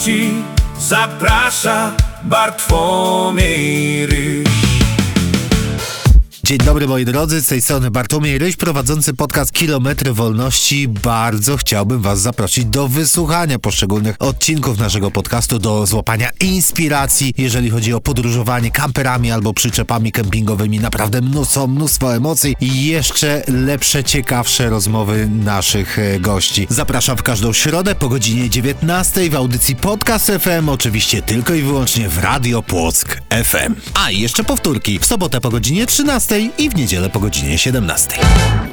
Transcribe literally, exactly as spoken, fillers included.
wolności zaprasza Bartłomiej Ryś. Dzień dobry moi drodzy, z tej strony Bartłomiej Ryś, prowadzący podcast Kilometry Wolności. Bardzo chciałbym was zaprosić do wysłuchania poszczególnych odcinków naszego podcastu, do złapania inspiracji, jeżeli chodzi o podróżowanie kamperami albo przyczepami kempingowymi. Naprawdę mnóstwo, mnóstwo emocji i jeszcze lepsze, ciekawsze rozmowy naszych gości. Zapraszam w każdą środę po godzinie dziewiętnastej w audycji Podcast F M, oczywiście tylko i wyłącznie w Radio Płock F M. A i jeszcze powtórki w sobotę po godzinie trzynastej i w niedzielę po godzinie siedemnastej.